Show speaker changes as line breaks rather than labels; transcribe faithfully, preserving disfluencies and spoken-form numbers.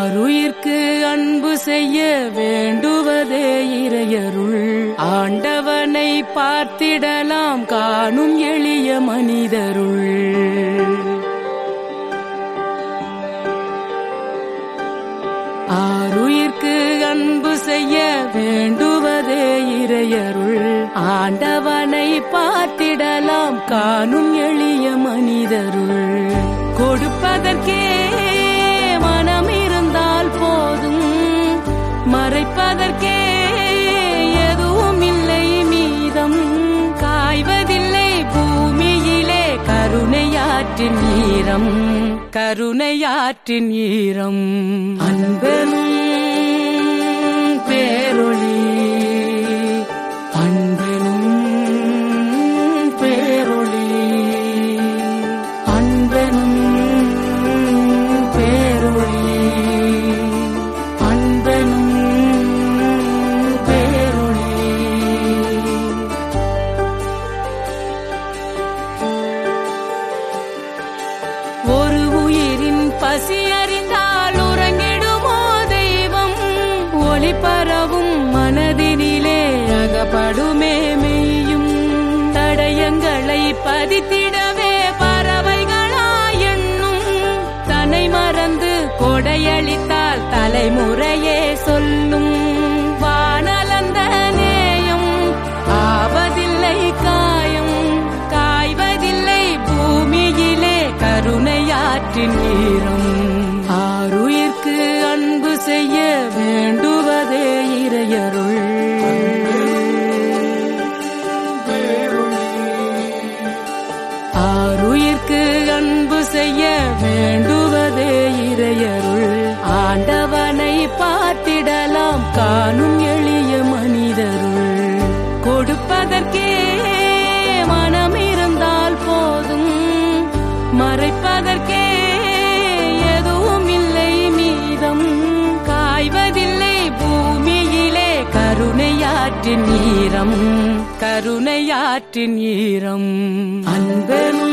ஆருயிர்க்கு அன்பு செய்ய வேண்டுவதே இறையருள். ஆண்டவனை பார்த்திடலாம் காணும் எளிய மனிதருள். ஆருயிர்க்கு அன்பு செய்ய வேண்டுவதே இறையருள். ஆண்டவனை பார்த்திடலாம் காணும் எளிய மனிதருள். கொடுப்பதற்கே மனம் இருந்தால் போதும், மறைப்பதற்கே எதுவும் இல்லை மீதம். காய்வதில்லை பூமியிலே கருணையாற்றின் ஈரம், கருணையாற்றின் ஈரம். அன்பெனும் பேரொளி, அன்பெனும் பேரொளி, அன்பெனும் பேரொளி, அன்பெனும் பேரொளி. ஒரு உயிரின் பசி அறிந்தால் உறங்கிடுமோ தெய்வம். ஒளி பரவும் மனதினிலே அகப்படுமே மெய்யும். தடயங்களை பதித்திடவே பறவைகளாயெண்ணும். தன்னை மறந்து கொடையளித்தால் தலைமுறையே சொல்லும். வானலந்த நேயம் ஆவதில்லை காயம், காய்வதில்லை பூமியிலே கருணையாற்றின் ஈரம். ஆருயிர்க்கு அன்பு செய்ய வேண்டுவதே இறையருள். ஆருயிர்க்கு அன்பு செய்ய வேண்டுவதே இறையருள். ஆண்டவனை பார்த்திடலாம் காணும் எளிய மனிதருள். கொடுப்பதற்கே மனம் இருந்தால் போதும், மறைப்பதற்கே எதுவும் இல்லை மீதம். காய்வதில்லை பூமியிலே கருணையாற்றின் ஈரம், கருணையாற்றின் ஈரம். அன்பெனும்